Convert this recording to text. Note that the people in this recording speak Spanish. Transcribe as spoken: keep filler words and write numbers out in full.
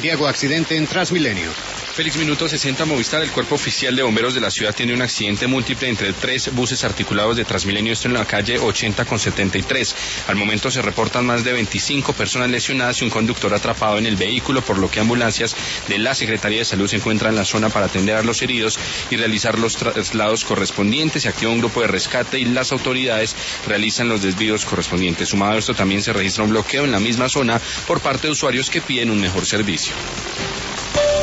Santiago, accidente en Transmilenio. Félix, minuto sesenta, Movistar. El cuerpo oficial de bomberos de la ciudad tiene un accidente múltiple entre tres buses articulados de Transmilenio, esto en la calle ochenta con setenta y tres. Al momento se reportan más de veinticinco personas lesionadas y un conductor atrapado en el vehículo, por lo que ambulancias de la Secretaría de Salud se encuentran en la zona para atender a los heridos y realizar los traslados correspondientes. Se activa un grupo de rescate y las autoridades realizan los desvíos correspondientes. Sumado a esto, también se registra un bloqueo en la misma zona por parte de usuarios que piden un mejor servicio.